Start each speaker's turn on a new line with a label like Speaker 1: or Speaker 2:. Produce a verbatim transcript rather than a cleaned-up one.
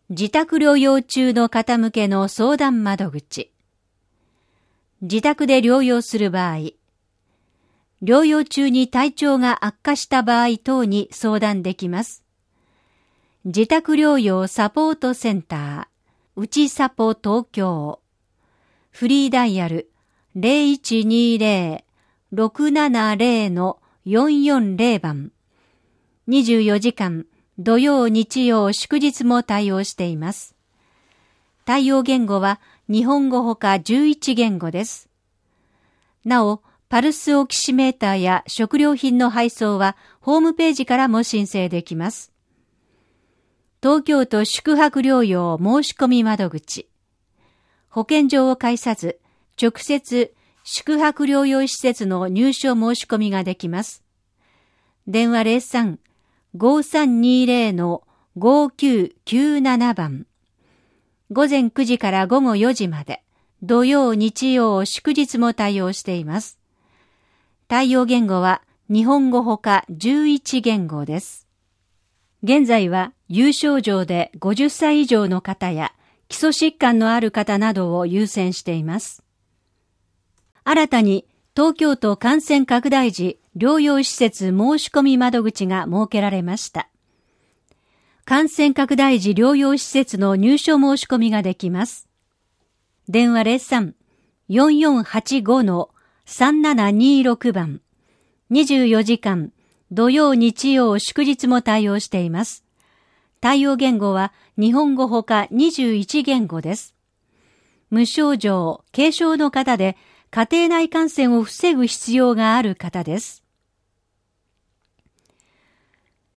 Speaker 1: 自宅療養中の方向けの相談窓口。自宅で療養する場合、療養中に体調が悪化した場合等に相談できます。自宅療養サポートセンター、うちサポ東京。フリーダイヤル ゼロいちにゼロ ろくななゼロ よんよんゼロ 番。にじゅうよじかん、土曜日曜祝日も対応しています。対応言語は日本語ほかじゅういち言語です。なお、パルスオキシメーターや食料品の配送はホームページからも申請できます。東京都宿泊療養申し込み窓口。保健所を介さず、直接宿泊療養施設の入所申し込みができます。電話 ゼロさん ごさんにゼロ のごきゅうきゅうなな 番。午前くじから午後よじまで、土曜日曜祝日も対応しています。対応言語は日本語ほかじゅういち言語です。現在は有症状でごじゅっさい以上の方や基礎疾患のある方などを優先しています。新たに東京都感染拡大時療養施設申し込み窓口が設けられました。感染拡大時療養施設の入所申し込みができます。電話 ゼロさん よんよんはちご のさんななにろく 番。にじゅうよじかん、土曜日曜祝日も対応しています。対応言語は日本語ほかにじゅういち言語です。無症状、軽症の方で家庭内感染を防ぐ必要がある方です。